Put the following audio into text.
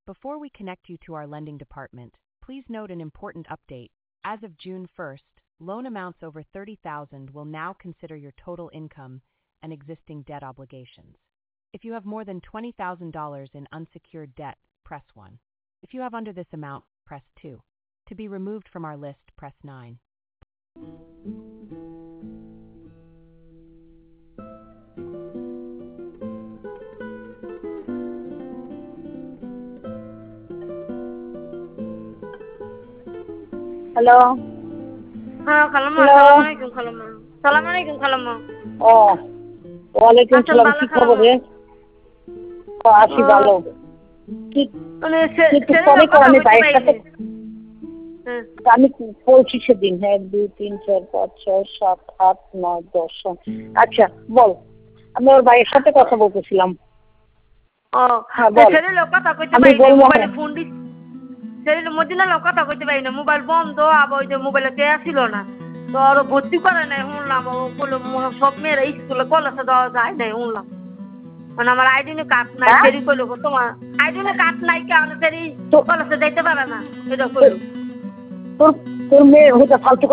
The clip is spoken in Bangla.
Before we connect you to our lending department, please note an important update. As of June 1st, loan amounts over $30,000 will now consider your total income and existing debt obligations. If you have more than $20,000 in unsecured debt, press 1. If you have under this amount, press 2. To be removed from our list, press 9. Hello হ্যাঁ খালাম্মা, হ্যালো আসসালামু আলাইকুম খালাম্মা। সালাম আলাইকুম খালাম্মা। ও ওয়ালাইকুম আছেন সালাম, ভালো কি খবর খালাম্মা? রে? আছি ও ভালো। কি মানে কিন্তু সেদিনও পরে কথা আমি কইতে ভাইয়ের সাথে পারিনি। হ্যাঁ আমি বলছি সেদিন 1 2 3 4 5 6 7 8 9 10। আচ্ছা বল, আমি ওর ভাইয়ের সাথে কথা বলতেছিলাম। ও হ্যাঁ বল, সেদিনও কথা কইতে আমি পারিনি, বলবো। মোবাইলে ফোন দিস। সেদিন মদিনার কথা কইতে পারিনি, মোবাইল বন্ধ, আবার ওই যে মোবাইলে টেয়া ছিল না। তো আর ভর্তি করে নাই শুনলাম, ও বললো সব মেয়েরা স্কুলে কলেজে দেওয়া যায় নাই শুনলাম। মানে আমার আইডিনে কার্ড নাই, হ্যাঁ সেরি কইলো তোমার আইডিনে কার্ড নাই কেন সেরি তো কলেজে যাইতে পারে না, এটা তোর কইলো। তোর তোর মেয়ে হইতে ফালতু